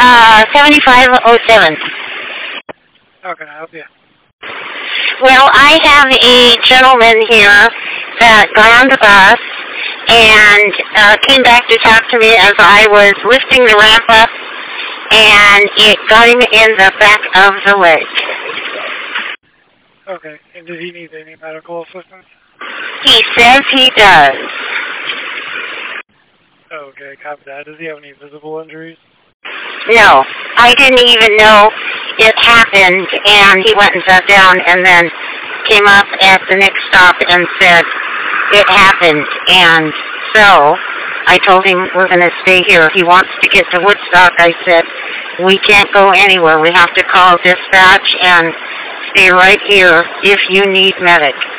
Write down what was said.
7507. How can I help you? Well, I have a gentleman here that got on the bus and came back to talk to me as I was lifting the ramp up, and it got him in the back of the leg. Okay, and did he need any medical assistance? He says he does. Okay, copy that. Does he have any visible injuries? No, I didn't even know it happened, and he went and sat down and then came up at the next stop and said it happened. And so I told him we're going to stay here. If he wants to get to Woodstock, I said, we can't go anywhere. We have to call dispatch and stay right here if you need medic.